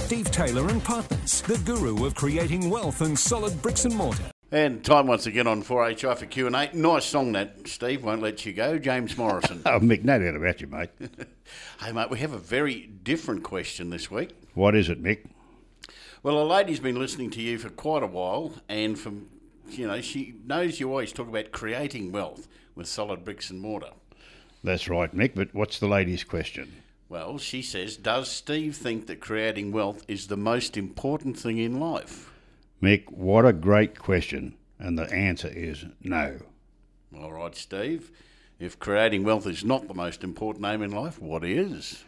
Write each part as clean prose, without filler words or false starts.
Steve Taylor and Partners, the guru of creating wealth and solid bricks and mortar. And time once again on 4HI for Q&A. Nice song that, Steve, won't let you go. James Morrison. Oh, Mick, no doubt about you, mate. Hey, mate, we have a very different question this week. What is it, Mick? Well, a lady's been listening to you for quite a while, and she knows you always talk about creating wealth with solid bricks and mortar. That's right, Mick, but what's the lady's question? Well, she says, does Steve think that creating wealth is the most important thing in life? Mick, what a great question, and the answer is no. All right, Steve. If creating wealth is not the most important aim in life, what is?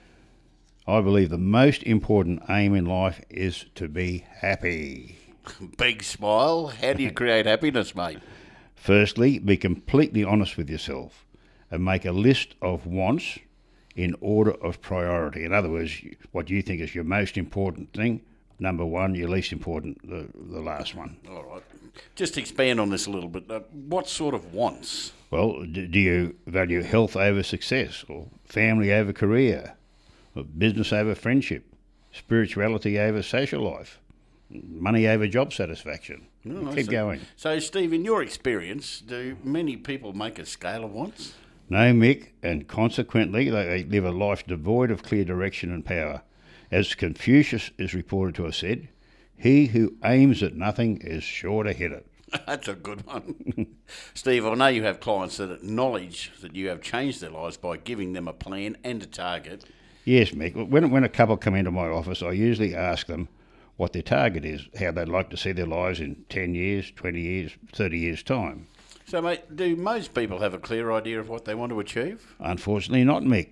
I believe the most important aim in life is to be happy. Big smile. How do you create happiness, mate? Firstly, be completely honest with yourself and make a list of wants in order of priority. In other words, what you think is your most important thing, number one, your least important, the last one. All right. Just expand on this a little bit. What sort of wants? Well, do you value health over success, or family over career, or business over friendship, spirituality over social life, money over job satisfaction? Keep going. So, Steve, in your experience, do many people make a scale of wants? No, Mick, and consequently they live a life devoid of clear direction and power. As Confucius is reported to have said, he who aims at nothing is sure to hit it. That's a good one. Steve, I know you have clients that acknowledge that you have changed their lives by giving them a plan and a target. Yes, Mick. When a couple come into my office, I usually ask them what their target is, how they'd like to see their lives in 10 years, 20 years, 30 years' time. So, mate, do most people have a clear idea of what they want to achieve? Unfortunately not, Mick.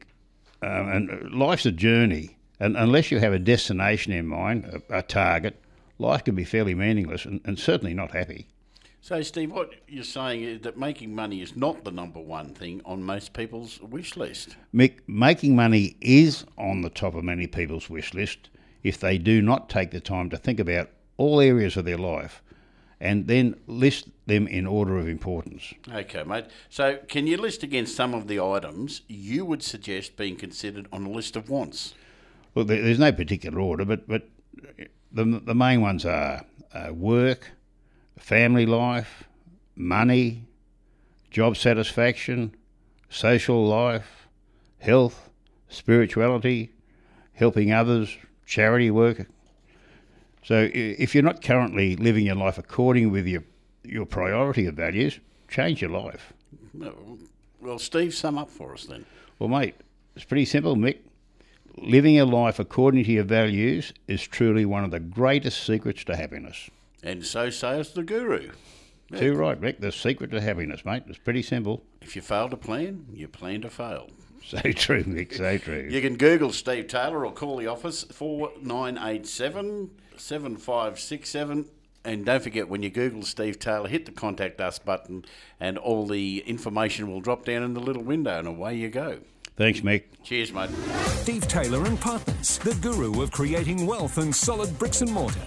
And life's a journey, and unless you have a destination in mind, a target, life can be fairly meaningless and certainly not happy. So, Steve, what you're saying is that making money is not the number one thing on most people's wish list. Mick, making money is on the top of many people's wish list if they do not take the time to think about all areas of their life and then list them in order of importance. Okay, mate. So can you list again some of the items you would suggest being considered on a list of wants? Well, there's no particular order, but the main ones are work, family life, money, job satisfaction, social life, health, spirituality, helping others, charity work. So if you're not currently living your life according with your priority of values, change your life. Well, Steve, sum up for us then. Well, mate, it's pretty simple, Mick. Living your life according to your values is truly one of the greatest secrets to happiness. And so says the guru. Too right, Mick. The secret to happiness, mate. It's pretty simple. If you fail to plan, you plan to fail. So true, Mick, so true. You can Google Steve Taylor or call the office 4987 7567. And don't forget, when you Google Steve Taylor, hit the Contact Us button and all the information will drop down in the little window and away you go. Thanks, Mick. Cheers, mate. Steve Taylor and Partners, the guru of creating wealth and solid bricks and mortar.